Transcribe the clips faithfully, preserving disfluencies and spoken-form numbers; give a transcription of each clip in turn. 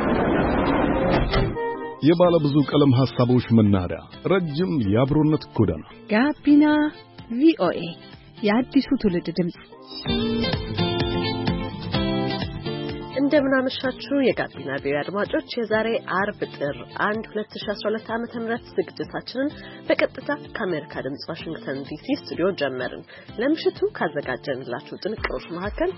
የባለ ብዙ ቀለም ሐሳቦች መናኸሪያ ረጅም የአብሮነት ጎዳና ጋቢና ቪኦኤ የአዲሱ ትውልድ ድምጽ። እንደምን አመሻችሁ የጋቢና ቪኦኤ አድማጮች። የዛሬ አርብ ጥር አንድ ሁለት ሺህ አስራ ሁለት ዓመተ ምህረት ዝግጅታችንን በቀጥታ ከአሜሪካ ድምጽ ዋሽንግተን ዲሲ ስቱዲዮ ጀመርን። ለምሽቱ ካዘጋጀንላችሁ ጥንቅሮች መካከል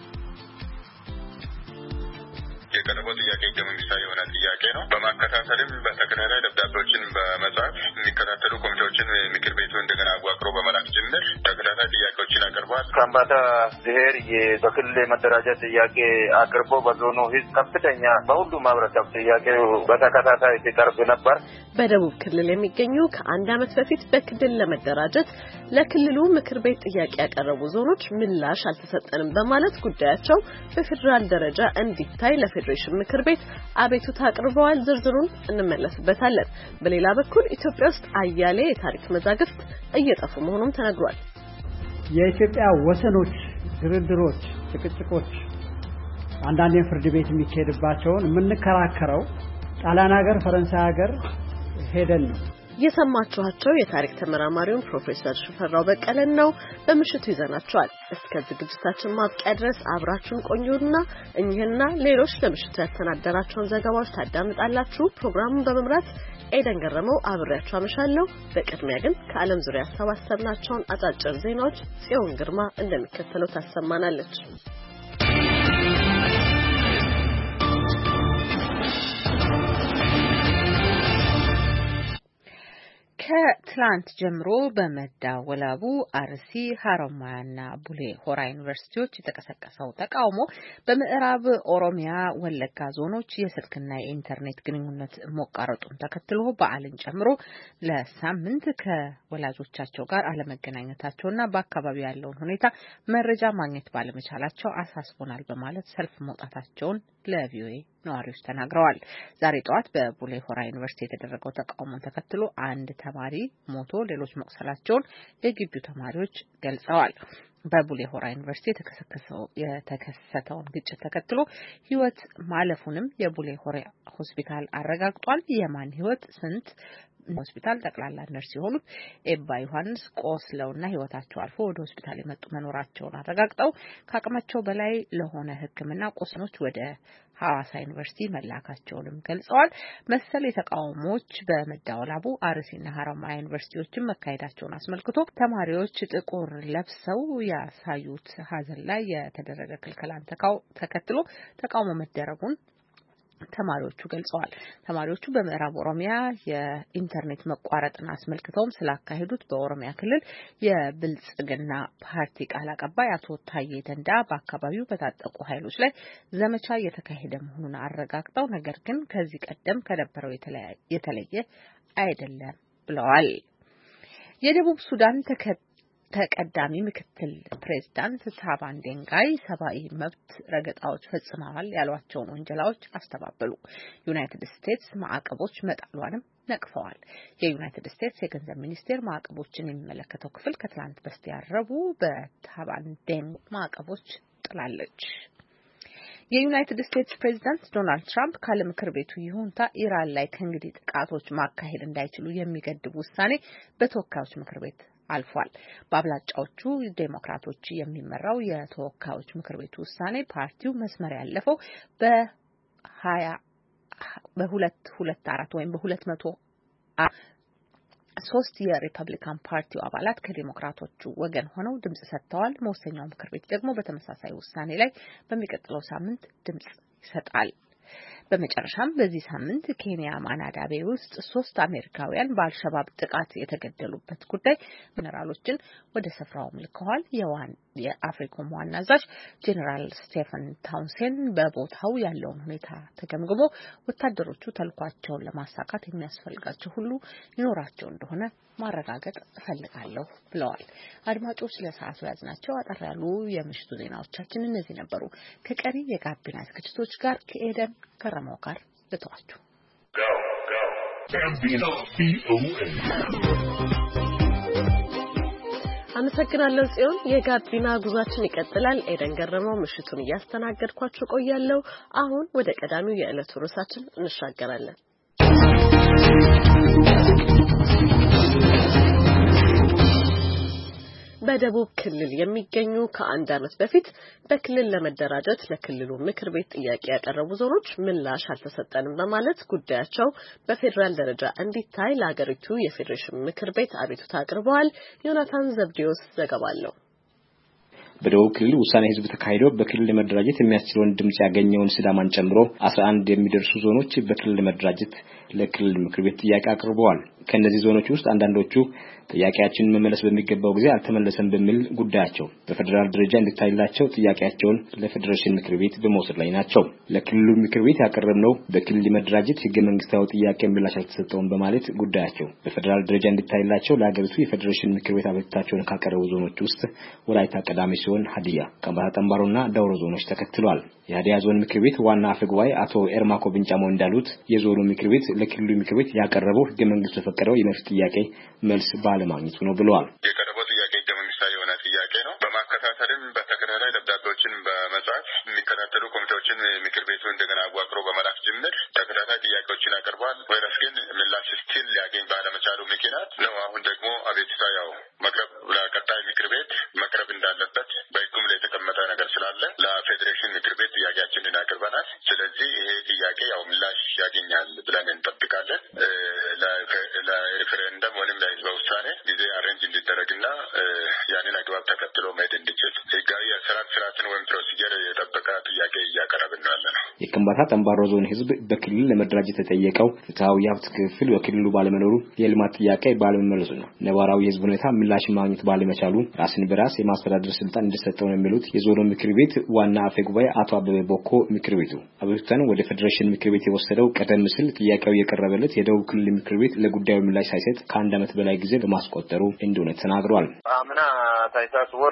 የቀረበው ጥያቄ መንግስታዊ የሆነ ጥያቄ ነው። በማከታተልም በተከታታይ ደብዳቤዎችን በመጻፍ የሚከታተሉ ኮሚቴዎችን ምክር ቤቱ እንደገና አዋቅሮ በመላክ ጭምር ተከታታይ ጥያቄዎችን አቅርቧል። ከምባታ ብሔር የበክልል መደራጀት ጥያቄ አቅርቦ በዞኑ ህዝብ ከፍተኛ በሁሉም ማህበረሰብ ጥያቄው በተከታታይ ሲቀርብ ነበር። በደቡብ ክልል የሚገኙ ከአንድ ዓመት በፊት በክልል ለመደራጀት ለክልሉ ምክር ቤት ጥያቄ ያቀረቡ ዞኖች ምላሽ አልተሰጠንም በማለት ጉዳያቸው በፌደራል ደረጃ እንዲታይ ለፌዴሬሽን ምክር ቤት አቤቱታ አቅርበዋል። ዝርዝሩን እንመለስበታለን። በሌላ በኩል ኢትዮጵያ ውስጥ አያሌ የታሪክ መዛግብት እየጠፉ መሆኑም ተነግሯል። የኢትዮጵያ ወሰኖች፣ ድርድሮች፣ ጭቅጭቆች አንዳንዴ ፍርድ ቤት የሚካሄድባቸውን የምንከራከረው ጣሊያን ሀገር፣ ፈረንሳይ ሀገር ሄደን ነው። የሰማችኋቸው የታሪክ ተመራማሪውን ፕሮፌሰር ሽፈራው በቀለን ነው። በምሽቱ ይዘናቸዋል። እስከ ዝግጅታችን ማብቂያ ድረስ አብራችሁን ቆዩና እኚህና ሌሎች ለምሽቱ ያሰናዳናቸውን ዘገባዎች ታዳምጣላችሁ። ፕሮግራሙን በመምራት ኤደን ገረመው አብሬያችሁ አመሻለሁ። በቅድሚያ ግን ከዓለም ዙሪያ ያሰባሰብናቸውን አጫጭር ዜናዎች ጽዮን ግርማ እንደሚከተለው ታሰማናለች። ከትላንት ጀምሮ በመዳወላቡ አርሲ፣ ሀረማያና ቡሌ ሆራ ዩኒቨርሲቲዎች የተቀሰቀሰው ተቃውሞ በምዕራብ ኦሮሚያ ወለጋ ዞኖች የስልክና የኢንተርኔት ግንኙነት መቋረጡን ተከትሎ በዓልን ጨምሮ ለሳምንት ከወላጆቻቸው ጋር አለመገናኘታቸውና በአካባቢው ያለውን ሁኔታ መረጃ ማግኘት ባለመቻላቸው አሳስቦናል በማለት ሰልፍ መውጣታቸውን ለቪኦኤ ነዋሪዎች ተናግረዋል። ዛሬ ጠዋት በቡሌ ሆራ ዩኒቨርሲቲ የተደረገው ተቃውሞን ተከትሎ አንድ ተማሪ ሞቶ ሌሎች መቁሰላቸውን የግቢው ተማሪዎች ገልጸዋል። በቡሌ ሆራ ዩኒቨርሲቲ የተከሰከሰው የተከሰተውን ግጭት ተከትሎ ሕይወት ማለፉንም የቡሌ ሆራ ሆስፒታል አረጋግጧል። የማን ሕይወት ስንት ሆስፒታል ጠቅላላ ነርስ የሆኑት ኤባ ዮሐንስ ቆስለውና ሕይወታቸው አልፎ ወደ ሆስፒታል የመጡ መኖራቸውን አረጋግጠው ከአቅማቸው በላይ ለሆነ ሕክምና ቆስኖች ወደ ሐዋሳ ዩኒቨርሲቲ መላካቸውንም ገልጸዋል። መሰል የተቃውሞዎች በመዳወላቡ አርሲና ሀረማያ ዩኒቨርሲቲዎችን መካሄዳቸውን አስመልክቶ ተማሪዎች ጥቁር ለብሰው ያሳዩት ሀዘን ላይ የተደረገ ክልከላን ተከትሎ ተቃውሞ መደረጉን ተማሪዎቹ ገልጸዋል። ተማሪዎቹ በምዕራብ ኦሮሚያ የኢንተርኔት መቋረጥን አስመልክተውም ስላካሄዱት በኦሮሚያ ክልል የብልጽግና ፓርቲ ቃል አቀባይ አቶ ታዬ ደንዳ በአካባቢው በታጠቁ ኃይሎች ላይ ዘመቻ እየተካሄደ መሆኑን አረጋግጠው ነገር ግን ከዚህ ቀደም ከነበረው የተለየ አይደለም ብለዋል። የደቡብ ሱዳን ተከ ተቀዳሚ ምክትል ፕሬዝዳንት ታባን ዴንጋይ ሰብአዊ መብት ረገጣዎች ፈጽመዋል ያሏቸውን ወንጀላዎች አስተባበሉ። ዩናይትድ ስቴትስ ማዕቀቦች መጣሏንም ነቅፈዋል። የዩናይትድ ስቴትስ የገንዘብ ሚኒስቴር ማዕቀቦችን የሚመለከተው ክፍል ከትላንት በስቲያ ረቡዕ በታባን ዴንጋይ ማዕቀቦች ጥላለች። የዩናይትድ ስቴትስ ፕሬዝዳንት ዶናልድ ትራምፕ ካለ ምክር ቤቱ ይሁንታ ኢራን ላይ ከእንግዲህ ጥቃቶች ማካሄድ እንዳይችሉ የሚገድብ ውሳኔ በተወካዮች ምክር ቤት አልፏል። በአብላጫዎቹ ዴሞክራቶች የሚመራው የተወካዮች ምክር ቤቱ ውሳኔ ፓርቲው መስመር ያለፈው በ20 በሁለት ሁለት አራት ወይም በሁለት መቶ ሶስት የሪፐብሊካን ፓርቲው አባላት ከዴሞክራቶቹ ወገን ሆነው ድምጽ ሰጥተዋል። መወሰኛው ምክር ቤት ደግሞ በተመሳሳይ ውሳኔ ላይ በሚቀጥለው ሳምንት ድምጽ ይሰጣል። በመጨረሻም በዚህ ሳምንት ኬንያ ማናዳቤ ውስጥ ሶስት አሜሪካውያን በአልሸባብ ጥቃት የተገደሉበት ጉዳይ ጀነራሎችን ወደ ስፍራው ልከዋል። የዋን የአፍሪኮም ዋና አዛዥ ጀነራል ስቴፈን ታውንሴን በቦታው ያለውን ሁኔታ ተገምግሞ ወታደሮቹ ተልኳቸውን ለማሳካት የሚያስፈልጋቸው ሁሉ ይኖራቸው እንደሆነ ማረጋገጥ እፈልጋለሁ ብለዋል። አድማጮች ለሰዓቱ ያዝናቸው አጠር ያሉ የምሽቱ ዜናዎቻችን እነዚህ ነበሩ። ከቀሪ የጋቢና ዝግጅቶች ጋር ከኤደን ከረመው ጋር ልተዋችሁ። አመሰግናለሁ ጽዮን። የጋቢና ጉዟችን ይቀጥላል። ኤደን ገረመው ምሽቱን እያስተናገድኳችሁ ቆያለሁ። አሁን ወደ ቀዳሚው የዕለቱ ርዕሳችን እንሻገራለን። በደቡብ ክልል የሚገኙ ከአንድ ዓመት በፊት በክልል ለመደራጀት ለክልሉ ምክር ቤት ጥያቄ ያቀረቡ ዞኖች ምላሽ አልተሰጠንም በማለት ጉዳያቸው በፌደራል ደረጃ እንዲታይ ለሀገሪቱ የፌዴሬሽን ምክር ቤት አቤቱታ አቅርበዋል። ዮናታን ዘብዲዮስ ዘገባ አለው። በደቡብ ክልል ውሳኔ ህዝብ ተካሂዶ በክልል ለመደራጀት የሚያስችለውን ድምጽ ያገኘውን ሲዳማን ጨምሮ አስራ አንድ የሚደርሱ ዞኖች በክልል ለመደራጀት ለክልል ምክር ቤት ጥያቄ አቅርበዋል። ከነዚህ ዞኖች ውስጥ አንዳንዶቹ ጥያቄያችንን መመለስ በሚገባው ጊዜ አልተመለሰም በሚል ጉዳያቸው በፌደራል ደረጃ እንዲታይላቸው ጥያቄያቸውን ለፌዴሬሽን ምክር ቤት በመውሰድ ላይ ናቸው። ለክልሉ ምክር ቤት ያቀረብነው በክልል ለመደራጀት ህገ መንግስታዊ ጥያቄ ምላሽ አልተሰጠውም በማለት ጉዳያቸው በፌደራል ደረጃ እንዲታይላቸው ለሀገሪቱ የፌዴሬሽን ምክር ቤት አቤቱታቸውን ካቀረቡ ዞኖች ውስጥ ወላይታ ቀዳሚ ሲሆን ሀዲያ፣ ከምባታ ጠምባሮና ዳውሮ ዞኖች ተከትለዋል። የሀዲያ ዞን ምክር ቤት ዋና አፈ ጉባኤ አቶ ኤርማኮ ብንጫሞ እንዳሉት የዞኑ ምክር ቤት ለክልሉ ምክር ቤት ያቀረበው ህገ መንግስቱ የፈቀደው የመፍትሄ ጥያቄ መልስ ባለማግኘቱ ነው ብለዋል። የቀረበው ጥያቄ ህገ መንግስታዊ የሆነ ጥያቄ ነው። በማከታተልም በተከታታይ ደብዳቤዎችን በመጻፍ የሚከታተሉ ኮሚቴዎችን ምክር ቤቱ እንደገና አዋቅሮ በመላክ ጭምር ተከታታይ ጥያቄዎችን አቅርቧል። ወይስ ግን ምላሽ ስቲል ሊያገኝ ባለመቻሉ ምክንያት ነው አሁን ደግሞ አቤቱታ ያው መቅረብ ለቀጣይ ምክር ቤት መቅረብ እንዳለበት በህጉም ላይ የተቀመጠ ነገር ስላለ ለፌዴሬሽን ምክር ቤት ጥያቄያችንን አቅርበናል። ስለዚህ ይሄ ጥያቄ ያው ምላሽ ያገኛል ብለን እንጠብቃለን። ለሬፈረንደም ወይም ለህዝበ ውሳኔ ጊዜ አሬንጅ እንዲደረግና ያንን አግባብ ተከትሎ መሄድ እንዲችል ህጋዊ የአሰራር ስርዓትን ወይም ፕሮሲጀር የጠበቀ ጥያቄ እያቀረብን ነው ያለነው። የከምባታ ጠምባሮ ዞን ህዝብ በክልል ለመደራጀት የተጠየቀው ፍትሃዊ የሀብት ክፍል በክልሉ ባለመኖሩ የልማት ጥያቄ ባለመመለሱ ነው። ነባራዊ የህዝብ ሁኔታ ምላሽ ማግኘት ባለመቻሉ ራስን በራስ የማስተዳደር ስልጣን እንዲሰጠው ነው የሚሉት የዞኑ ምክር ቤት ዋና አፈ ጉባኤ አቶ አበበ ቦኮ ምክር ቤቱ አቤቱታን ወደ ፌዴሬሽን ምክር ቤት የወሰደው ቀደም ሲል ጥያቄው የቀረበለት የደቡብ ክልል ምክር ቤት ለጉዳዩ ምላሽ ሳይሰጥ ከአንድ ዓመት በላይ ጊዜ በማስቆጠሩ እንደሆነ ተናግሯል። አምና ታይታስ ወር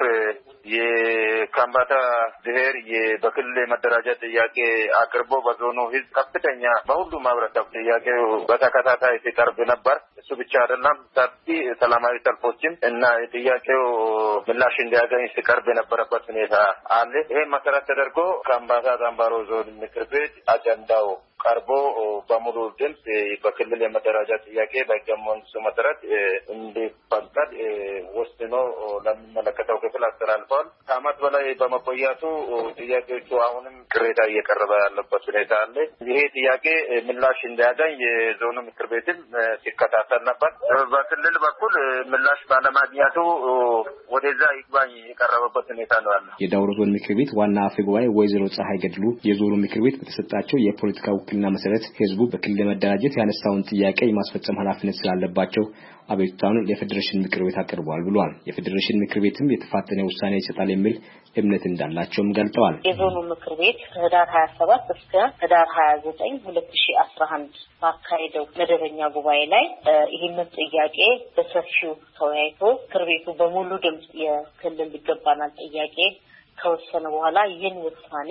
የከምባታ ብሔር በክልል መደራጀት ጥያቄ አቅርቦ በዞኑ ህዝብ ከፍተኛ በሁሉም ማህበረሰብ ጥያቄው በተከታታይ ሲቀርብ ነበር። እሱ ብቻ አይደለም፣ ሰፊ ሰላማዊ ሰልፎችም እና ጥያቄው ምላሽ እንዲያገኝ ሲቀርብ የነበረበት ሁኔታ አለ። ይሄ መሰረት ተደርጎ ከምባታ ጠምባሮ ዞን ምክር ቤት አጀንዳው ቀርቦ በሙሉ ድምጽ በክልል የመደራጀት ጥያቄ በህገ መንግስቱ መሰረት እንዲፈቀድ ወስኖ ለሚመለከተው ክፍል አስተላልፏል። ከዓመት በላይ በመቆየቱ ጥያቄዎቹ አሁንም ቅሬታ እየቀረበ ያለበት ሁኔታ አለ። ይሄ ጥያቄ ምላሽ እንዲያገኝ የዞኑ ምክር ቤትም ሲከታተል ነበር። በክልል በኩል ምላሽ ባለማግኘቱ ወደዛ ይግባኝ የቀረበበት ሁኔታ ነው ያለው። የዳውሮ ዞን ምክር ቤት ዋና አፈ ጉባኤ ወይዘሮ ፀሐይ ገድሉ የዞኑ ምክር ቤት በተሰጣቸው የፖለቲካ ውክልና መሰረት ህዝቡ በክልል መደራጀት ያነሳውን ጥያቄ የማስፈጸም ኃላፊነት ስላለባቸው አቤቱታውን ለፌዴሬሽን ምክር ቤት አቅርበዋል ብለዋል። የፌዴሬሽን ምክር ቤትም የተፋጠነ ውሳኔ ይሰጣል የሚል እምነት እንዳላቸውም ገልጠዋል። የዞኑ ምክር ቤት ከህዳር ሀያ ሰባት እስከ ህዳር ሀያ ዘጠኝ ሁለት ሺህ አስራ አንድ ባካሄደው መደበኛ ጉባኤ ላይ ይህንን ጥያቄ በሰፊው ተወያይቶ ምክር ቤቱ በሙሉ ድምጽ የክልል ይገባናል ጥያቄ ከወሰነ በኋላ ይህን ውሳኔ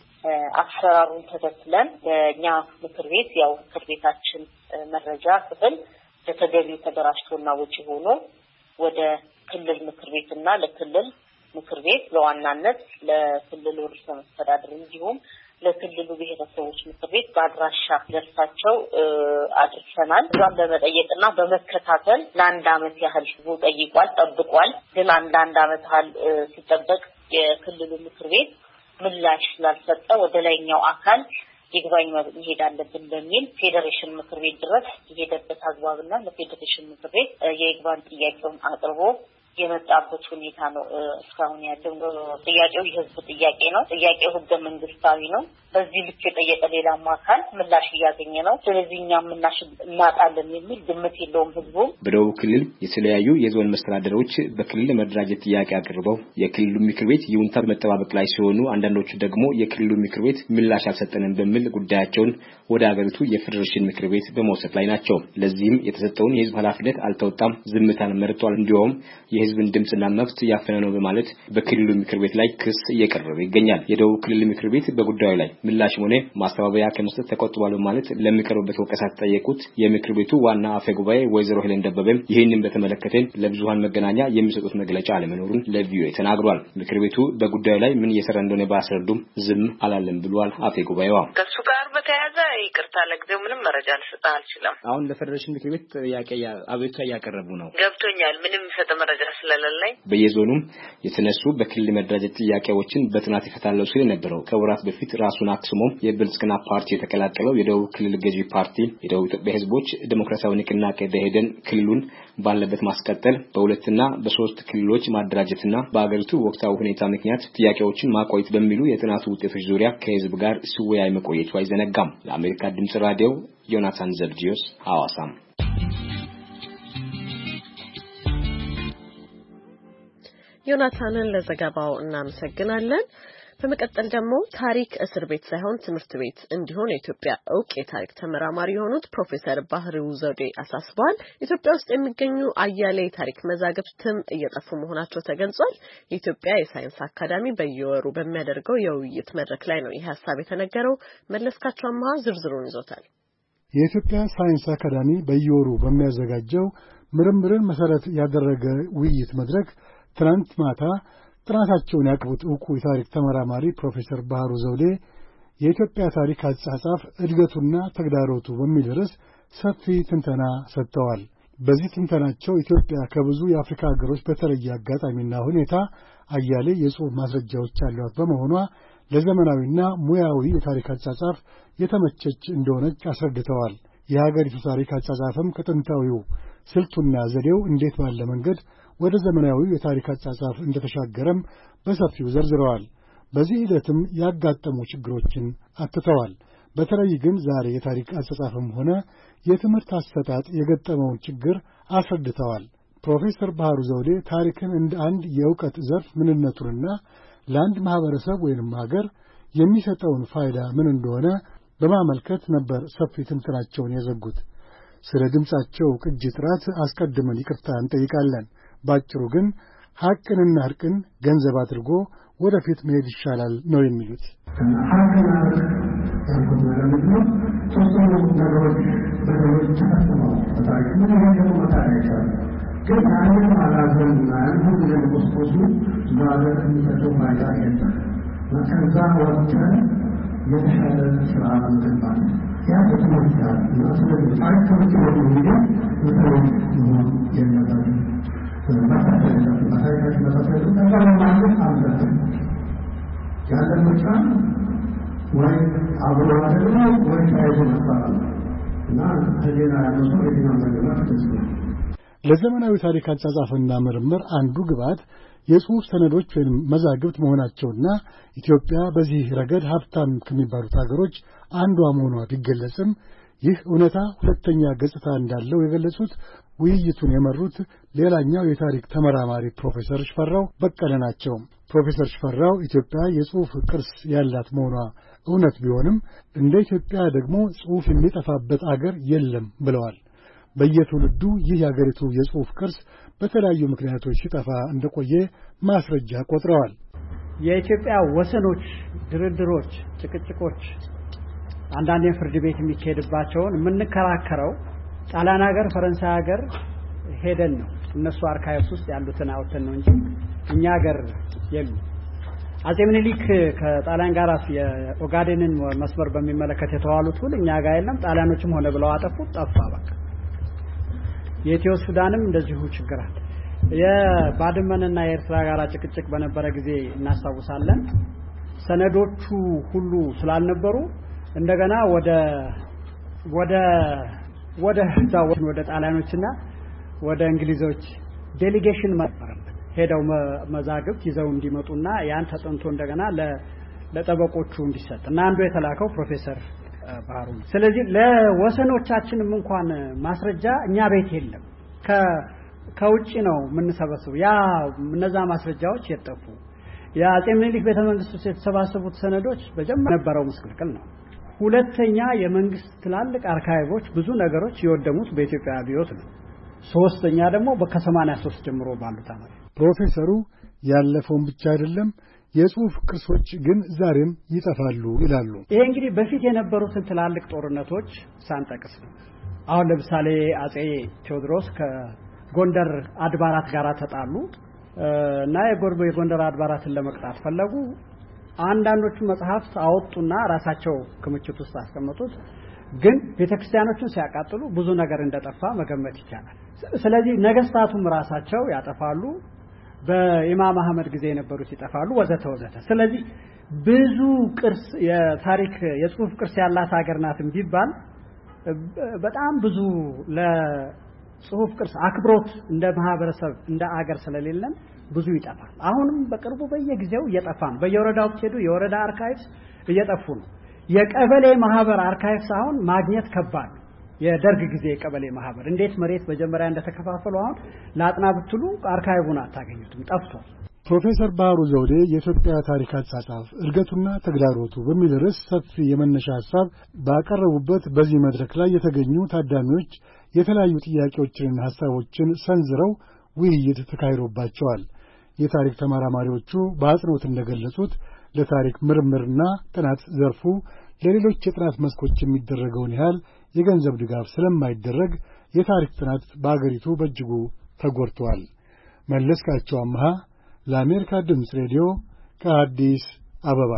አሰራሩን ተከትለን በእኛ ምክር ቤት ያው ምክር ቤታችን መረጃ ክፍል በተገቢው ተደራጅቶና ወጪ ሆኖ ወደ ክልል ምክር ቤትና ለክልል ምክር ቤት በዋናነት ለክልሉ ርዕሰ መስተዳድር እንዲሁም ለክልሉ ብሔረሰቦች ምክር ቤት በአድራሻ ደርሳቸው አድርሰናል። እዛም በመጠየቅና በመከታተል ለአንድ ዓመት ያህል ህዝቡ ጠይቋል፣ ጠብቋል። ግን አንድ አንድ ዓመት ያህል ሲጠበቅ የክልሉ ምክር ቤት ምላሽ ስላልሰጠ ወደ ላይኛው አካል ይግባኝ መሄድ አለብን በሚል ፌዴሬሽን ምክር ቤት ድረስ የሄደበት አግባብና ለፌዴሬሽን ምክር ቤት የይግባኝ ጥያቄውን አቅርቦ የመጣበት ሁኔታ ነው። እስካሁን ያለው ጥያቄው የህዝብ ጥያቄ ነው። ጥያቄው ህገ መንግስታዊ ነው። በዚህ ልክ የጠየቀ ሌላም አካል ምላሽ እያገኘ ነው። ስለዚህ እኛም ምላሽ እናጣለን የሚል ግምት የለውም ህዝቡ። በደቡብ ክልል የተለያዩ የዞን መስተዳድሮች በክልል መደራጀት ጥያቄ አቅርበው የክልሉ ምክር ቤት ይሁንታ መጠባበቅ ላይ ሲሆኑ፣ አንዳንዶቹ ደግሞ የክልሉ ምክር ቤት ምላሽ አልሰጠንም በሚል ጉዳያቸውን ወደ ሀገሪቱ የፌዴሬሽን ምክር ቤት በመውሰድ ላይ ናቸው። ለዚህም የተሰጠውን የህዝብ ኃላፊነት አልተወጣም፣ ዝምታን መርጧል። እንዲሁም የህዝብን ድምጽና መብት ያፈነ ነው በማለት በክልሉ ምክር ቤት ላይ ክስ እየቀረበ ይገኛል። የደቡብ ክልል ምክር ቤት በጉዳዩ ላይ ምላሽ ሆነ ማስተባበያ ከመስጠት ተቆጥቧል በማለት ለሚቀርብበት ወቀሳ ተጠየቁት የምክር ቤቱ ዋና አፈ ጉባኤ ወይዘሮ ሄለን ደበበም ይህንን በተመለከተ ለብዙሃን መገናኛ የሚሰጡት መግለጫ አለመኖሩን ለቪኦኤ ተናግሯል። ምክር ቤቱ በጉዳዩ ላይ ምን እየሰራ እንደሆነ ባስረዱም ዝም አላለም ብሏል አፈ ጉባኤዋ። ከሱ ጋር በተያያዘ ይቅርታ ለጊዜው ምንም መረጃ ልሰጥ አልችልም። አሁን ለፌደሬሽን ምክር ቤት ጥያቄ አቤቱታ እያቀረቡ ነው። ገብቶኛል። ምንም ሰጠ መረጃ ስለሌለኝ በየዞኑም የተነሱ በክልል መደራጀት ጥያቄዎችን በጥናት ይፈታለው ሲል ነበረው። ከወራት በፊት ራሱን አክስሞ የብልጽግና ፓርቲ የተቀላቀለው የደቡብ ክልል ገዢ ፓርቲ የደቡብ ኢትዮጵያ ህዝቦች ዲሞክራሲያዊ ንቅናቄ ደኢህዴን ክልሉን ባለበት ማስቀጠል በሁለትና በሶስት ክልሎች ማደራጀትና በአገሪቱ ወቅታዊ ሁኔታ ምክንያት ጥያቄዎችን ማቆየት በሚሉ የጥናቱ ውጤቶች ዙሪያ ከህዝብ ጋር ሲወያይ መቆየቱ አይዘነጋም። ለአሜሪካ ድምጽ ራዲዮ ዮናታን ዘብዲዮስ ሐዋሳም። ዮናታንን ለዘገባው እናመሰግናለን። በመቀጠል ደግሞ ታሪክ እስር ቤት ሳይሆን ትምህርት ቤት እንዲሆን የኢትዮጵያ ዕውቅ የታሪክ ተመራማሪ የሆኑት ፕሮፌሰር ባህሩ ዘውዴ አሳስበዋል። ኢትዮጵያ ውስጥ የሚገኙ አያሌ የታሪክ መዛግብትም እየጠፉ መሆናቸው ተገልጿል። የኢትዮጵያ የሳይንስ አካዳሚ በየወሩ በሚያደርገው የውይይት መድረክ ላይ ነው ይህ ሐሳብ የተነገረው። መለስካቸው አማሃ ዝርዝሩን ይዞታል። የኢትዮጵያ ሳይንስ አካዳሚ በየወሩ በሚያዘጋጀው ምርምርን መሰረት ያደረገ ውይይት መድረክ ትናንት ማታ ጥናታቸውን ያቀረቡት ዕውቁ የታሪክ ተመራማሪ ፕሮፌሰር ባህሩ ዘውዴ የኢትዮጵያ ታሪክ አጻጻፍ እድገቱና ተግዳሮቱ በሚል ርዕስ ሰፊ ትንተና ሰጥተዋል። በዚህ ትንተናቸው ኢትዮጵያ ከብዙ የአፍሪካ ሀገሮች በተለየ አጋጣሚና ሁኔታ አያሌ የጽሑፍ ማስረጃዎች ያሏት በመሆኗ ለዘመናዊና ሙያዊ የታሪክ አጻጻፍ የተመቸች እንደሆነች አስረድተዋል። የሀገሪቱ ታሪክ አጻጻፍም ከጥንታዊው ስልቱና ዘዴው እንዴት ባለ መንገድ ወደ ዘመናዊው የታሪክ አጻጻፍ እንደተሻገረም በሰፊው ዘርዝረዋል። በዚህ ሂደትም ያጋጠሙ ችግሮችን አትተዋል። በተለይ ግን ዛሬ የታሪክ አጻጻፍም ሆነ የትምህርት አሰጣጥ የገጠመውን ችግር አስረድተዋል። ፕሮፌሰር ባህሩ ዘውዴ ታሪክን እንደ አንድ የእውቀት ዘርፍ ምንነቱንና ለአንድ ማህበረሰብ ወይንም ሀገር የሚሰጠውን ፋይዳ ምን እንደሆነ በማመልከት ነበር ሰፊ ትንተናቸውን የዘጉት። ስለ ድምጻቸው ቅጂ ጥራት አስቀድመን ይቅርታ እንጠይቃለን። ባጭሩ ግን ሐቅንና እርቅን ገንዘብ አድርጎ ወደፊት መሄድ ይሻላል ነው የሚሉት። ሐቅንና እርቅ ያልኩት ነገር ምንድነው? ሶስቱ ነገሮች ነገሮች ተፈጽመው በታሪክ ምን ያህል መታሪክ ይቻላል። ግን አንድ አላዘንና አንዱ ነገር ወስዶ ዛሬ የሚሰጠው ፋይዳ የለም። ከዛ ወጥተን የተሻለ ስራ መገንባት ያ በትምህርት ጋር እና ስለዚህ ታሪክ ትምህርት ቤት የሚገኝ በተለይ መሆን የለበትም። ማሳሰቢያ ማሳሰቢያ ማሳሰቢያ ተባለ ማለት አለበት። ያለ ምርጫ ወይ አብሮ አይደለ ወይ ታይቶ መጣጣል እና ህሊና ያለው ሰው የትኛው ነገር ነው። ለዘመናዊ ታሪክ አጻጻፍና ምርምር አንዱ ግብዓት የጽሑፍ ሰነዶች ወይም መዛግብት መሆናቸውና ኢትዮጵያ በዚህ ረገድ ሀብታም ከሚባሉት ሀገሮች አንዷ መሆኗ ቢገለጽም ይህ እውነታ ሁለተኛ ገጽታ እንዳለው የገለጹት ውይይቱን የመሩት ሌላኛው የታሪክ ተመራማሪ ፕሮፌሰር ሽፈራው በቀለ ናቸው። ፕሮፌሰር ሽፈራው ኢትዮጵያ የጽሑፍ ቅርስ ያላት መሆኗ እውነት ቢሆንም እንደ ኢትዮጵያ ደግሞ ጽሑፍ የሚጠፋበት አገር የለም ብለዋል። በየትውልዱ ይህ የአገሪቱ የጽሑፍ ቅርስ በተለያዩ ምክንያቶች ሲጠፋ እንደቆየ ማስረጃ ቆጥረዋል። የኢትዮጵያ ወሰኖች፣ ድርድሮች፣ ጭቅጭቆች አንዳንዴ ፍርድ ቤት የሚካሄድባቸውን የምንከራከረው ጣሊያን ሀገር፣ ፈረንሳይ ሀገር ሄደን ነው። እነሱ አርካይቭስ ውስጥ ያሉትን አውጥተን ነው እንጂ እኛ ሀገር የሉ። አጼ ምኒልክ ከጣሊያን ጋር የኦጋዴንን መስመር በሚመለከት የተዋሉት ሁሉ እኛ ጋር የለም። ጣሊያኖችም ሆነ ብለው አጠፉት፣ ጠፋ በቃ። የኢትዮ ሱዳንም እንደዚሁ ችግር አለ። የባድመንና የኤርትራ ጋር ጭቅጭቅ በነበረ ጊዜ እናስታውሳለን። ሰነዶቹ ሁሉ ስላልነበሩ እንደገና ወደ ወደ ወደ ዛዎች ወደ ጣሊያኖችና ወደ እንግሊዞች ዴሊጌሽን መጥተዋል። ሄደው መዛግብት ይዘው እንዲመጡና ያን ተጠንቶ እንደገና ለጠበቆቹ እንዲሰጥ እና አንዱ የተላከው ፕሮፌሰር ባህሩ ነው። ስለዚህ ለወሰኖቻችንም እንኳን ማስረጃ እኛ ቤት የለም። ከ ከውጪ ነው የምንሰበስበው። ያ እነዛ ማስረጃዎች የጠፉ የአጼ ምኒልክ ቤተ መንግስት ውስጥ የተሰባሰቡት ሰነዶች በጀመረ ነበረው ምስቅልቅል ነው። ሁለተኛ የመንግስት ትላልቅ አርካይቮች ብዙ ነገሮች የወደሙት በኢትዮጵያ አብዮት ነው። ሶስተኛ ደግሞ በ83 ጀምሮ ባሉት አመት ፕሮፌሰሩ ያለፈውን ብቻ አይደለም የጽሁፍ ቅርሶች ግን ዛሬም ይጠፋሉ ይላሉ። ይሄ እንግዲህ በፊት የነበሩትን ትላልቅ ጦርነቶች ሳንጠቅስ ነው። አሁን ለምሳሌ አጼ ቴዎድሮስ ከጎንደር አድባራት ጋር ተጣሉ እና የጎርቦ የጎንደር አድባራትን ለመቅጣት ፈለጉ። አንዳንዶቹ መጽሐፍት አወጡና ራሳቸው ክምችት ውስጥ አስቀመጡት። ግን ቤተክርስቲያኖችን ሲያቃጥሉ ብዙ ነገር እንደጠፋ መገመት ይቻላል። ስለዚህ ነገስታቱም ራሳቸው ያጠፋሉ፣ በኢማም አህመድ ጊዜ የነበሩት ይጠፋሉ ወዘተ ወዘተ። ስለዚህ ብዙ ቅርስ የታሪክ የጽሁፍ ቅርስ ያላት ሀገር ናትም ቢባል በጣም ብዙ ለጽሁፍ ቅርስ አክብሮት እንደ ማህበረሰብ እንደ አገር ስለሌለን ብዙ ይጠፋል። አሁንም በቅርቡ በየጊዜው እየጠፋ ነው። በየወረዳው ሄዱ የወረዳ አርካይቭስ እየጠፉ ነው። የቀበሌ ማህበር አርካይቭስ አሁን ማግኘት ከባድ ነው። የደርግ ጊዜ የቀበሌ ማህበር እንዴት መሬት መጀመሪያ እንደተከፋፈሉ አሁን ላጥና ብትሉ አርካይቡን አታገኙትም፣ ጠፍቷል። ፕሮፌሰር ባህሩ ዘውዴ የኢትዮጵያ ታሪክ አጻጻፍ እድገቱና ተግዳሮቱ በሚል ርዕስ ሰፊ የመነሻ ሐሳብ ባቀረቡበት በዚህ መድረክ ላይ የተገኙ ታዳሚዎች የተለያዩ ጥያቄዎችንና ሐሳቦችን ሰንዝረው ውይይት ተካሂዶባቸዋል። የታሪክ ተመራማሪዎቹ በአጽንኦት እንደገለጹት ለታሪክ ምርምርና ጥናት ዘርፉ ለሌሎች የጥናት መስኮች የሚደረገውን ያህል የገንዘብ ድጋፍ ስለማይደረግ የታሪክ ጥናት በአገሪቱ በእጅጉ ተጎድቷል። መለስካቸው አምሃ ለአሜሪካ ድምፅ ሬዲዮ ከአዲስ አበባ።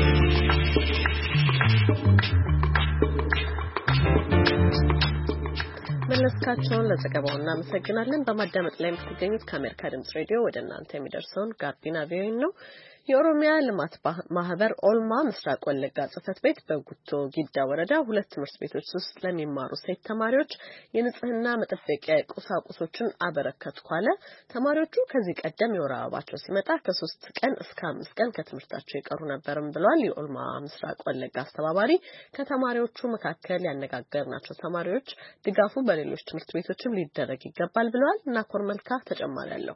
መለስካቸውን ለዘገባው እናመሰግናለን። በማዳመጥ ላይ የምትገኙት ከአሜሪካ ድምጽ ሬዲዮ ወደ እናንተ የሚደርሰውን ጋቢና ቪኦኤ ነው። የኦሮሚያ ልማት ማህበር ኦልማ ምስራቅ ወለጋ ጽፈት ቤት በጉቶ ጊዳ ወረዳ ሁለት ትምህርት ቤቶች ውስጥ ለሚማሩ ሴት ተማሪዎች የንጽህና መጠበቂያ ቁሳቁሶችን አበረከቱ አለ። ተማሪዎቹ ከዚህ ቀደም የወር አበባቸው ሲመጣ ከሶስት ቀን እስከ አምስት ቀን ከትምህርታቸው ይቀሩ ነበርም ብለዋል። የኦልማ ምስራቅ ወለጋ አስተባባሪ ከተማሪዎቹ መካከል ያነጋገርናቸው ተማሪዎች ድጋፉ በሌሎች ትምህርት ቤቶችም ሊደረግ ይገባል ብለዋል። እና ኮርመልካ ተጨማሪ አለው።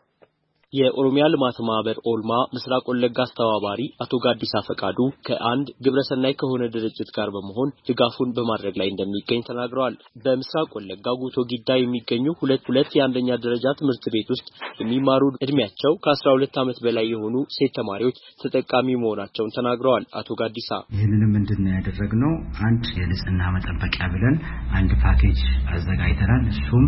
የኦሮሚያ ልማት ማህበር ኦልማ ምስራቅ ወለጋ አስተባባሪ አቶ ጋዲሳ ፈቃዱ ከአንድ ግብረሰናይ ከሆነ ድርጅት ጋር በመሆን ድጋፉን በማድረግ ላይ እንደሚገኝ ተናግረዋል። በምስራቅ ወለጋ ጉቶ ጊዳ የሚገኙ ሁለት ሁለት የአንደኛ ደረጃ ትምህርት ቤት ውስጥ የሚማሩ እድሜያቸው ከአስራ ሁለት ዓመት በላይ የሆኑ ሴት ተማሪዎች ተጠቃሚ መሆናቸውን ተናግረዋል። አቶ ጋዲሳ ይህንን ምንድነው ያደረግነው? አንድ የንጽህና መጠበቂያ ብለን አንድ ፓኬጅ አዘጋጅተናል። እሱም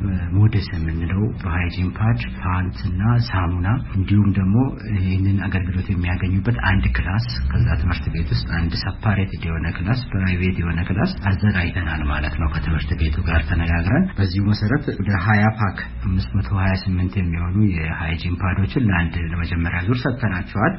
ሞዴስ የምንለው በሃይጂን ፓድ ፓንትና ሳሙና እንዲሁም ደግሞ ይህንን አገልግሎት የሚያገኙበት አንድ ክላስ ከዛ ትምህርት ቤት ውስጥ አንድ ሰፓሬት የሆነ ክላስ ፕራይቬት የሆነ ክላስ አዘጋጅተናል ማለት ነው። ከትምህርት ቤቱ ጋር ተነጋግረን በዚሁ መሰረት ወደ ሀያ ፓክ አምስት መቶ ሀያ ስምንት የሚሆኑ የሃይጂን ፓዶችን ለአንድ ለመጀመሪያ ዙር ሰጥተናቸዋል።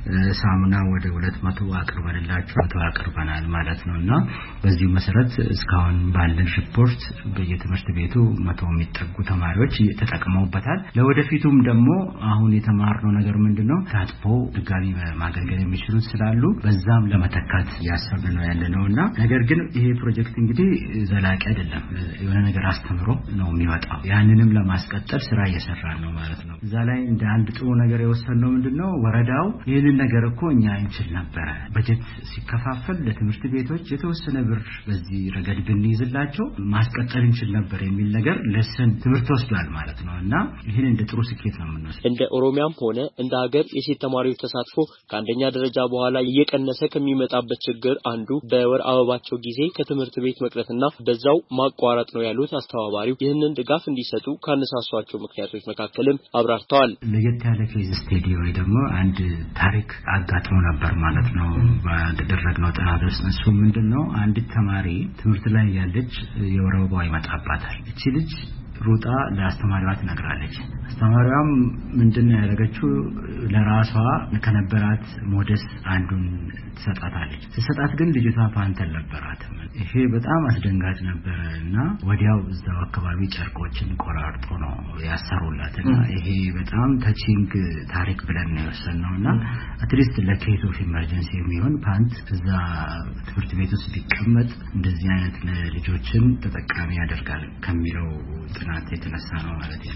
ሳሙና ወደ ሁለት መቶ አቅርበንላቸው አቅርበናል ማለት ነውና በዚሁ መሰረት እስካሁን ባለን ሪፖርት በየትምህርት ቤቱ መቶ የሚጠጉ ተማሪዎች ተጠቅመውበታል። ለወደፊቱም ደግሞ አሁን የተማርነው ነገር ምንድነው? ታጥፎ ድጋሚ ማገልገል የሚችሉት ስላሉ በዛም ለመተካት ያሰብን ነው ያለነውና ነገር ግን ይሄ ፕሮጀክት እንግዲህ ዘላቂ አይደለም። የሆነ ነገር አስተምሮ ነው የሚወጣው። ያንንም ለማስቀጠል ስራ እየሰራን ነው ማለት ነው። እዛ ላይ እንደ አንድ ጥሩ ነገር የወሰነው ምንድነው? ወረዳው ይሄንን ነገር እኮ እኛ እንችል ነበር። በጀት ሲከፋፈል ለትምህርት ቤቶች የተወሰነ ብር በዚህ ረገድ ብንይዝላቸው ማስቀጠል እንችል ነበር የሚል ነገር ለሰን ትምህርት ወስዷል ማለት ነውና ይሄን እንደ ጥሩ ስኬት ነው። እንደ ኦሮሚያም ሆነ እንደ ሀገር የሴት ተማሪዎች ተሳትፎ ከአንደኛ ደረጃ በኋላ እየቀነሰ ከሚመጣበት ችግር አንዱ በወር አበባቸው ጊዜ ከትምህርት ቤት መቅረትና በዛው ማቋረጥ ነው ያሉት አስተባባሪው ይህንን ድጋፍ እንዲሰጡ ካነሳሷቸው ምክንያቶች መካከልም አብራርተዋል። ለየት ያለ ኬዝ ስቴዲ ወይ ደግሞ አንድ ታሪክ አጋጥሞ ነበር ማለት ነው ባደረግነው ጥናት ውስጥ። እሱ ምንድነው? አንድ ተማሪ ትምህርት ላይ ያለች የወር አበባ ይመጣባታል። እቺ ልጅ ሩጣ ለአስተማሪዋ ትነግራለች። አስተማሪዋም ምንድነው ያደረገችው? ለራሷ ከነበራት ሞዴስ አንዱን ትሰጣታለች። ትሰጣት ግን ልጅቷ ፓንት አልነበራትም። ይሄ በጣም አስደንጋጭ ነበርና ወዲያው እዛው አካባቢ ጨርቆችን ቆራርጦ ነው ያሰሩላትና ይሄ በጣም ታቺንግ ታሪክ ብለን ነው የወሰነውና አትሊስት ለኬስ ኦፍ ኢመርጀንሲ የሚሆን ፓንት እዛ ትምህርት ቤት ውስጥ ቢቀመጥ እንደዚህ አይነት ልጆችን ተጠቃሚ ያደርጋል ከሚለው ጥናት የተነሳ ነው ማለት ነው።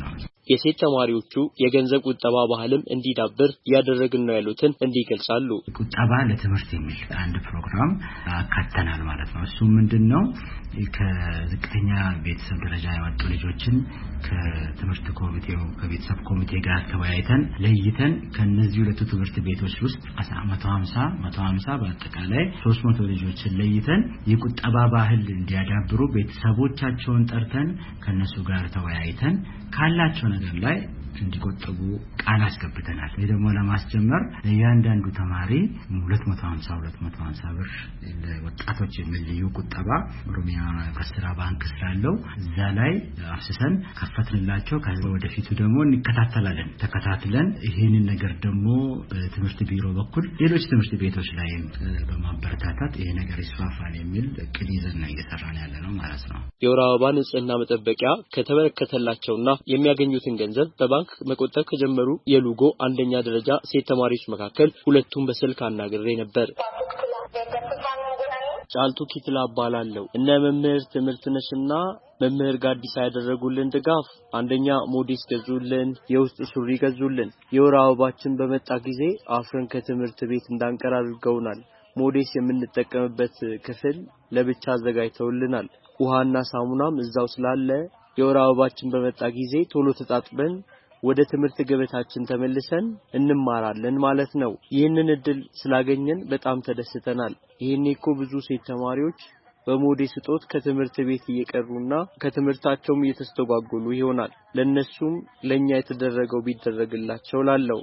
የሴት ተማሪዎቹ የገንዘብ ቁጠባ ባህልም እንዲዳብር ያደረግን ነው ያሉትን እንዲገልጻሉ። ቁጠባ ለትምህርት የሚል አንድ ፕሮግራም አካተናል ማለት ነው። እሱ ምንድነው? ከዝቅተኛ ቤተሰብ ደረጃ የመጡ ልጆችን ከትምህርት ኮሚቴው ከቤተሰብ ኮሚቴ ጋር ተወያይተን ለይተን ከነዚህ ሁለቱ ትምህርት ቤቶች ውስጥ መቶ ሀምሳ በአጠቃላይ ሶስት መቶ ልጆችን ለይተን የቁጠባ ባህል እንዲያዳብሩ ቤተሰቦቻቸውን ጠርተን ከነሱ ጋር ተወያይተን ካላቸው ነገር ላይ እንዲቆጥቡ ቃል አስገብተናል። ይሄ ደግሞ ለማስጀመር ለእያንዳንዱ ተማሪ ሁለት መቶ ሀምሳ ብር ለወጣቶች የሚልዩ ቁጠባ ኦሮሚያ ከስራ ባንክ ስላለው እዛ ላይ አፍስሰን ከፈትንላቸው። ከዛ ወደፊቱ ደግሞ እንከታተላለን። ተከታትለን ይሄንን ነገር ደግሞ በትምህርት ቢሮ በኩል ሌሎች ትምህርት ቤቶች ላይ በማበረታታት ይሄ ነገር ይስፋፋል የሚል እቅድ ይዘን ነው እየሰራን ያለ ነው ማለት ነው። የወር አበባ ንጽህና መጠበቂያ ከተበረከተላቸውና የሚያገኙትን ገንዘብ በባንክ መቆጠብ ከጀመሩ የሉጎ አንደኛ ደረጃ ሴት ተማሪዎች መካከል ሁለቱን በስልክ አናግሬ ነበር። ጫልቱ ኪትላ ባላለው እነ መምህር ትምህርትነሽና መምህር ጋዲሳ ያደረጉልን ድጋፍ አንደኛ ሞዴስ ገዙልን፣ የውስጥ ሱሪ ገዙልን። የወር አበባችን በመጣ ጊዜ አፍረን ከትምህርት ቤት እንዳንቀር አድርገውናል። ሞዴስ የምንጠቀምበት ክፍል ለብቻ አዘጋጅተውልናል። ውሃና ሳሙናም እዛው ስላለ የወር አበባችን በመጣ ጊዜ ቶሎ ተጣጥበን ወደ ትምህርት ገበታችን ተመልሰን እንማራለን ማለት ነው። ይህንን እድል ስላገኘን በጣም ተደስተናል። ይሄኔ እኮ ብዙ ሴት ተማሪዎች በሞዴስ እጦት ከትምህርት ቤት እየቀሩና ከትምህርታቸውም እየተስተጓጎሉ ይሆናል። ለነሱም ለኛ የተደረገው ቢደረግላቸው ላለው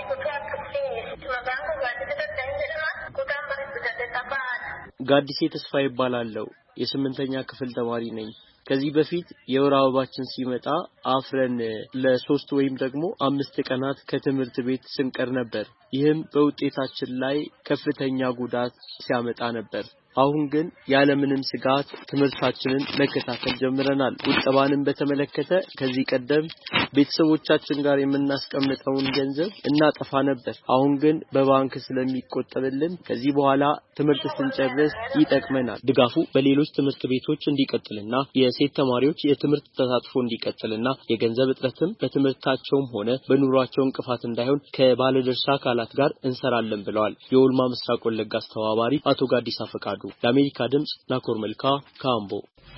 ጋዲሴ ተስፋ ይባላልው የስምንተኛ ክፍል ተማሪ ነኝ። ከዚህ በፊት የወር አበባችን ሲመጣ አፍረን ለሶስት ወይም ደግሞ አምስት ቀናት ከትምህርት ቤት ስንቀር ነበር። ይህም በውጤታችን ላይ ከፍተኛ ጉዳት ሲያመጣ ነበር። አሁን ግን ያለምንም ስጋት ትምህርታችንን መከታተል ጀምረናል። ቁጠባንም በተመለከተ ከዚህ ቀደም ቤተሰቦቻችን ጋር የምናስቀምጠውን ገንዘብ እናጠፋ ነበር። አሁን ግን በባንክ ስለሚቆጠብልን ከዚህ በኋላ ትምህርት ስንጨርስ ይጠቅመናል። ድጋፉ በሌሎች ትምህርት ቤቶች እንዲቀጥልና የሴት ተማሪዎች የትምህርት ተሳትፎ እንዲቀጥልና የገንዘብ እጥረትም በትምህርታቸውም ሆነ በኑሯቸው እንቅፋት እንዳይሆን ከባለድርሻ አካላት ጋር እንሰራለን ብለዋል የኦልማ ምስራቅ ወለጋ አስተባባሪ አቶ ጋዲሳ ፈቃዱ። ለአሜሪካ ድምጽ ናኮር መልካ ካምቦ።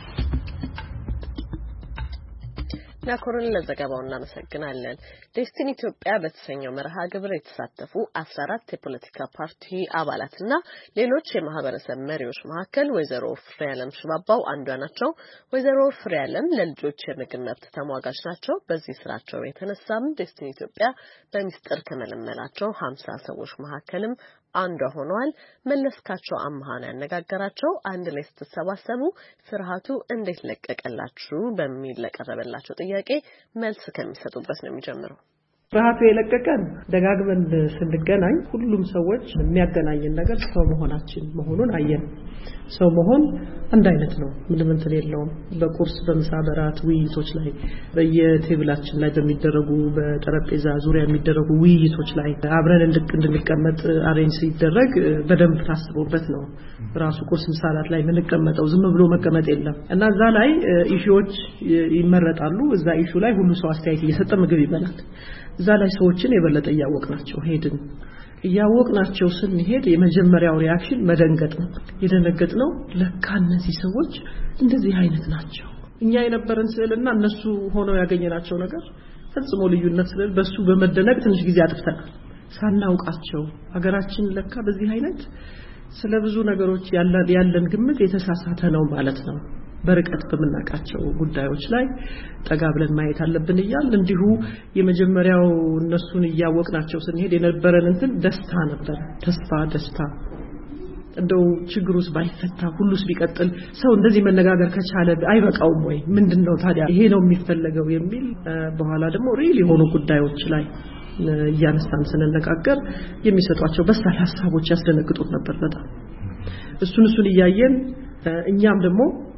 ናኮርን ለዘገባው እናመሰግናለን። ዴስቲኒ ኢትዮጵያ በተሰኘው መርሃ ግብር የተሳተፉ አስራ አራት የፖለቲካ ፓርቲ አባላትና ሌሎች የማህበረሰብ መሪዎች መካከል ወይዘሮ ፍሬያለም ሽባባው አንዷ ናቸው። ወይዘሮ ፍሬያለም ለልጆች የምግብ መብት ተሟጋች ናቸው። በዚህ ስራቸው የተነሳም ዴስቲኒ ኢትዮጵያ በሚስጥር ከመለመላቸው ሀምሳ ሰዎች መካከልም አንዷ ሆነዋል። መለስካቸው አማሃን ያነጋገራቸው አንድ ላይ ስትሰባሰቡ ፍርሃቱ እንዴት ለቀቀላችሁ በሚል ለቀረበላቸው ጥያቄ መልስ ከሚሰጡበት ነው የሚጀምረው። ፍርሃቱ የለቀቀን ደጋግመን ስንገናኝ ሁሉም ሰዎች የሚያገናኝን ነገር ሰው መሆናችን መሆኑን አየን። ሰው መሆን አንድ አይነት ነው፣ ምንም እንትን የለውም። በቁርስ በምሳ በራት ውይይቶች ላይ በየቴብላችን ላይ በሚደረጉ በጠረጴዛ ዙሪያ የሚደረጉ ውይይቶች ላይ አብረን እንድንቀመጥ አሬንጅ ሲደረግ በደንብ ታስቦበት ነው። ራሱ ቁርስ ምሳላት ላይ የምንቀመጠው ዝም ብሎ መቀመጥ የለም እና እዛ ላይ ኢሹዎች ይመረጣሉ። እዛ ኢሹ ላይ ሁሉ ሰው አስተያየት እየሰጠ ምግብ ይበላል። እዛ ላይ ሰዎችን የበለጠ ያወቅናቸው ሄድን። ያወቅናቸው ስንሄድ የመጀመሪያው ሪአክሽን መደንገጥ ነው። የደነገጥነው ለካ እነዚህ ሰዎች እንደዚህ አይነት ናቸው። እኛ የነበረን ስዕልና እነሱ ሆነው ያገኘናቸው ነገር ፈጽሞ ልዩነት ስለ በሱ በመደነቅ ትንሽ ጊዜ አጥፍተናል። ሳናውቃቸው ሀገራችን ለካ በዚህ አይነት ስለብዙ ነገሮች ያለን ግምት የተሳሳተ ነው ማለት ነው። በርቀት በመናቃቸው ጉዳዮች ላይ ጠጋ ብለን ማየት አለብን ይላል። እንዲሁ የመጀመሪያው እነሱን ያወቅናቸው ስንሄድ የነበረን እንትን ደስታ ነበር። ተስፋ ደስታ እንደው ችግሩስ ባይፈታ ሁሉስ ቢቀጥል ሰው እንደዚህ መነጋገር ከቻለ አይበቃውም ወይ? ምንድነው ታዲያ ይሄ ነው የሚፈልገው የሚል በኋላ ደግሞ ሪል የሆኑ ጉዳዮች ላይ ያነሳን ስንነጋገር የሚሰጧቸው በሳል ሐሳቦች ያስደነግጡት ነበር በጣም። እሱን እሱን እያየን እኛም ደግሞ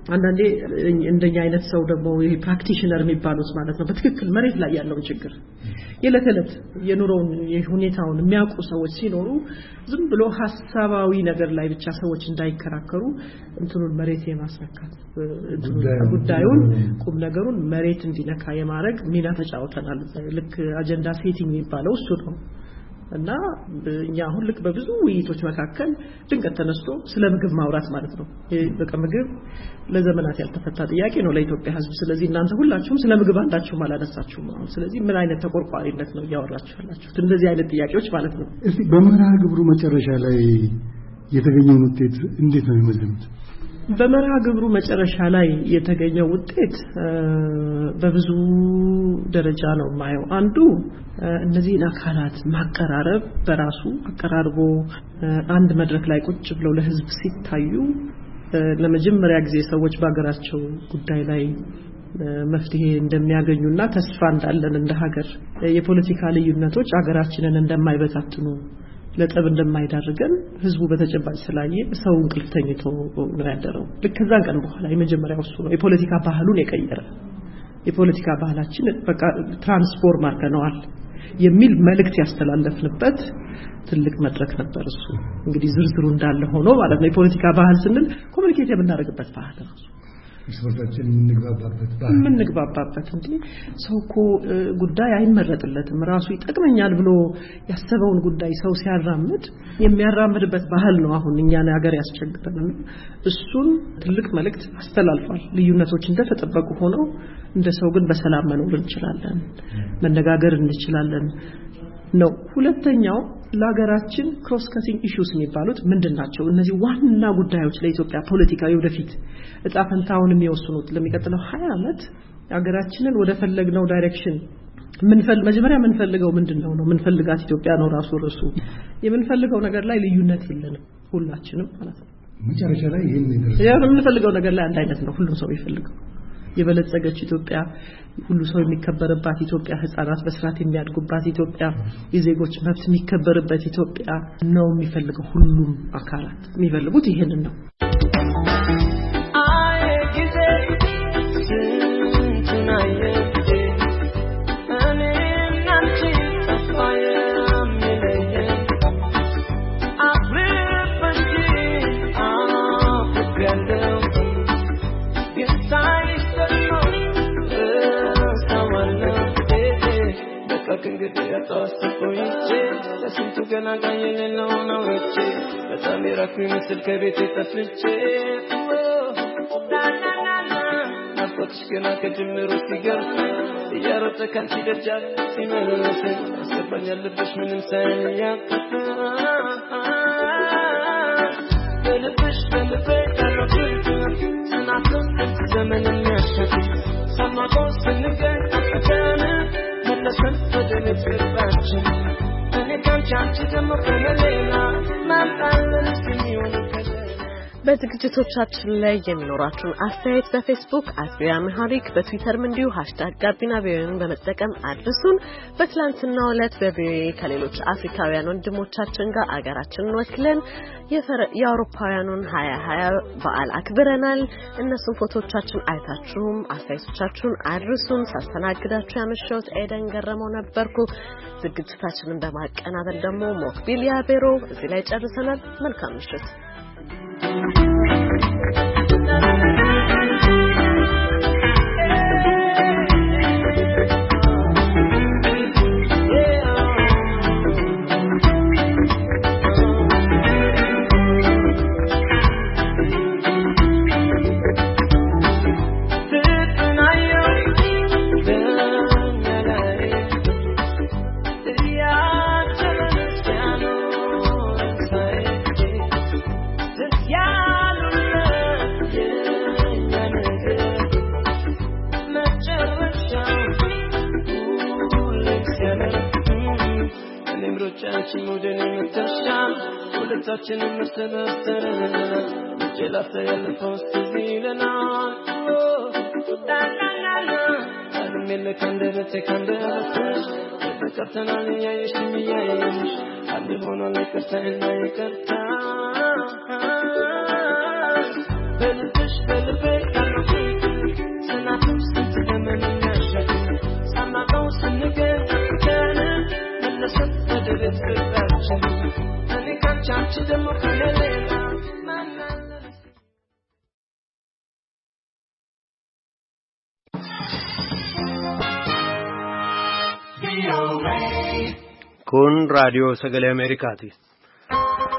አንዳንዴ እንደኛ አይነት ሰው ደግሞ ይሄ ፕራክቲሽነር የሚባሉት ማለት ነው በትክክል መሬት ላይ ያለው ችግር የለተለት የኑሮውን የሁኔታውን የሚያውቁ ሰዎች ሲኖሩ ዝም ብሎ ሐሳባዊ ነገር ላይ ብቻ ሰዎች እንዳይከራከሩ እንትኑን መሬት የማስነካት ጉዳዩን ቁም ነገሩን መሬት እንዲነካ የማድረግ ሚና ተጫውተናል ልክ አጀንዳ ሴቲንግ የሚባለው እሱ ነው እና እኛ አሁን ልክ በብዙ ውይይቶች መካከል ድንገት ተነስቶ ስለ ምግብ ማውራት ማለት ነው በቃ ምግብ ለዘመናት ያልተፈታ ጥያቄ ነው ለኢትዮጵያ ሕዝብ ስለዚህ እናንተ ሁላችሁም ስለ ምግብ አንዳችሁም አላነሳችሁም አሁን ስለዚህ ምን አይነት ተቆርቋሪነት ነው ያወራችሁ ያላችሁት እንደዚህ አይነት ጥያቄዎች ማለት ነው እስቲ በመርሃ ግብሩ መጨረሻ ላይ የተገኘው ውጤት እንዴት ነው የሚመዝኑት በመርሃ ግብሩ መጨረሻ ላይ የተገኘው ውጤት በብዙ ደረጃ ነው ማየው አንዱ እነዚህ አካላት ማቀራረብ በራሱ አቀራርቦ አንድ መድረክ ላይ ቁጭ ብለው ለህዝብ ሲታዩ ለመጀመሪያ ጊዜ ሰዎች በአገራቸው ጉዳይ ላይ መፍትሄ እንደሚያገኙና ተስፋ እንዳለን እንደ ሀገር የፖለቲካ ልዩነቶች አገራችንን እንደማይበታትኑ ለጠብ እንደማይዳርገን ህዝቡ በተጨባጭ ስላየ ሰው እንቅልፍ ተኝቶ ነው ያደረው ለከዛን ቀን በኋላ የመጀመሪያው እሱ ነው የፖለቲካ ባህሉን የቀየረ የፖለቲካ ባህላችን በቃ ትራንስፎርም አድርገናል የሚል መልእክት ያስተላለፍንበት ትልቅ መድረክ ነበር እሱ እንግዲህ ዝርዝሩ እንዳለ ሆኖ ማለት ነው የፖለቲካ ባህል ስንል ኮሙኒኬት የምናደርግበት ባህል ነው እርሶቻችን ምንግባባበት ባህል ምንግባባበት እንዴ ሰውኮ ጉዳይ አይመረጥለትም ራሱ ይጠቅመኛል ብሎ ያሰበውን ጉዳይ ሰው ሲያራምድ የሚያራምድበት ባህል ነው አሁን እኛን ሀገር ያስቸግረን እሱን ትልቅ መልእክት አስተላልፏል ልዩነቶች እንደተጠበቁ ሆነው እንደ ሰው ግን በሰላም መኖር እንችላለን መነጋገር እንችላለን ነው ሁለተኛው ለሀገራችን ክሮስ ካቲንግ ኢሹስ የሚባሉት ምንድናቸው እነዚህ ዋና ጉዳዮች ለኢትዮጵያ ፖለቲካዊ ወደፊት እጣ ፈንታውን የሚወስኑት ለሚቀጥለው ሀያ አመት ሀገራችንን ወደ ፈለግነው ዳይሬክሽን ምን ፈል መጀመሪያ ምን ፈልገው ምንድነው ነው ምን ፈልጋት ኢትዮጵያ ነው ራሱ ራሱ የምንፈልገው ነገር ላይ ልዩነት የለንም ሁላችንም ማለት ነው መጨረሻ ላይ ይሄን ነገር ያ ምን ፈልገው ነገር ላይ አንድ አይነት ነው ሁሉም ሰው ይፈልገው የበለጸገች ኢትዮጵያ ሁሉ ሰው የሚከበርባት ኢትዮጵያ ህፃናት በስርዓት የሚያድጉባት ኢትዮጵያ የዜጎች መብት የሚከበርበት ኢትዮጵያ ነው የሚፈልገው ሁሉም አካላት የሚፈልጉት ይሄንን ነው አይ ጊዜ ስንቱናየ እኔ ናንቺ ተስፋዬ ምለየ አብረሽ አፍቅያለሁ እንግዲህ ያጣስቆኝ ለስንቱ ገና ጋየለ ነው ነው እቺ በጣም የራኩ ምስል ከቤት ተፈጭ ናፍቆትሽ ገና ከጅምሩ ሲገርም እያሮጠ ካንቺ ደጃፍ ሲመለስ አስባኛል ልብሽ ምንም ሳይያቅፍ በልብሽ በልብሽ ታረፍሽ ስናፍቅ ዘመን የሚያሸት ሰማቆ ስንገኝ አፍተን መለሰን ወደ ልብሳችን እኔ ካንቺ አንቺ ደግሞ ከሌላ ማጣለን ሲሆን በዝግጅቶቻችን ላይ የሚኖራችሁን አስተያየት በፌስቡክ አትቪያ መሐሪክ በትዊተርም እንዲሁ ሃሽታግ ጋቢና ቪኦኤን በመጠቀም አድርሱን በትላንትናው ዕለት በቪኦኤ ከሌሎች አፍሪካውያን ወንድሞቻችን ጋር አገራችንን ወክለን የአውሮፓውያኑን ሀያ ሀያ በዓል አክብረናል እነሱን ፎቶዎቻችን አይታችሁም አስተያየቶቻችሁን አድርሱን ሳስተናግዳችሁ ያመሸሁት ኤደን ገረመው ነበርኩ ዝግጅታችንን በማቀናበር ደግሞ ሞክቢሊያ ቤሮ እዚህ ላይ ጨርሰናል መልካም ምሽት ሁለታችንም መስተበስተረን ጀላፈ ያለፈው ሲዚለና ዳናና አለም የለከ እንደረተ ካንደረተሽ በቀርተናል ያየሽም ያየሽ አንድ ሆኖ ለከርተና ይከርታ በልብሽ በልብሽ Kun Radio Sagalee Ameerikaati.